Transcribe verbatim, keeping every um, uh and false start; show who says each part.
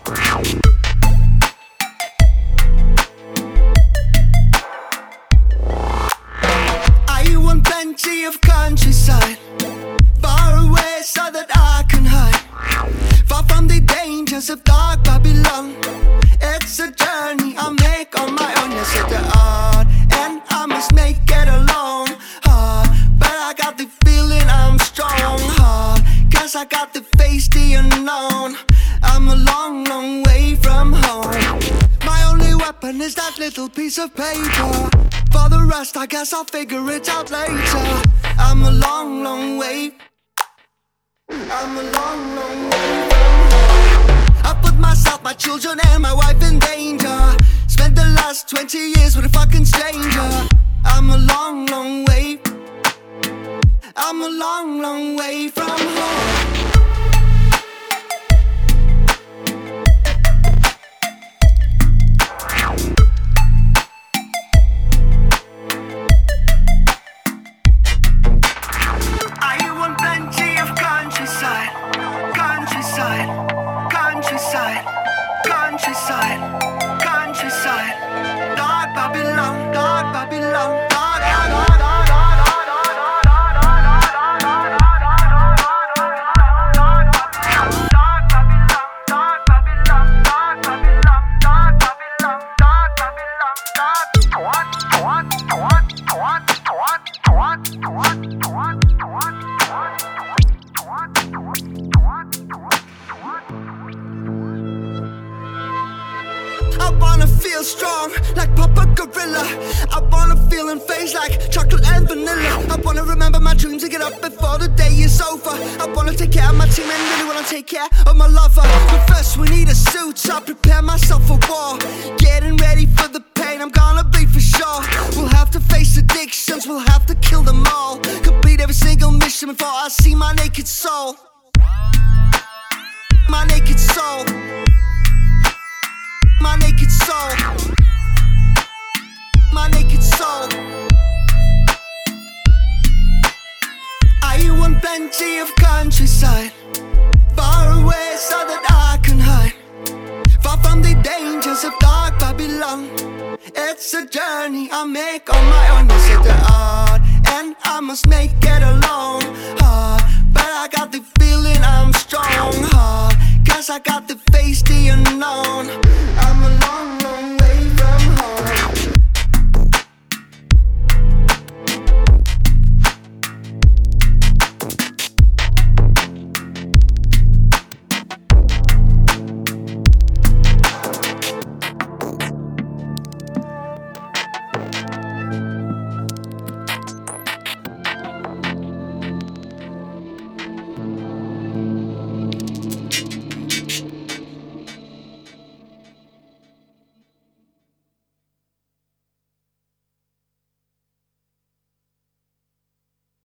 Speaker 1: I want plenty of countryside, far away so that I can hide, far from the dangers of dark Babylon. It's a journey I make on my own. Yes, it's hard, and I must make it alone. Hard, but I got the feeling I'm strong. Hard, cause I got to face the unknown. I'm a long, long way from home. My only weapon is that little piece of paper. For the rest, I guess I'll figure it out later. I'm a long, long way. I'm a long, long way from home. I put myself, my children, and my wife in danger. Spent the last twenty years with a fucking stranger. I'm a long, long way. I'm a long, long way from home. Countryside, countryside, countryside, dark Babylon, dark Babylon, dark, dark, dark, dark, I wanna feel strong like Papa Gorilla. I wanna feel and face like chocolate and vanilla. I wanna remember my dreams and get up before the day is over. I wanna take care of my team and really wanna take care of my lover. But first we need a suit, so I prepare myself for war. Getting ready for the pain, I'm gonna bleed for sure. We'll have to face addictions, we'll have to kill them all. Complete every single mission before I see my naked soul. My naked soul. My naked soul. My naked soul. I want plenty of countryside, far away so that I can hide, far from the dangers of dark Babylon. It's a journey I make on my own. Yes, it's hard, and I must make it alone.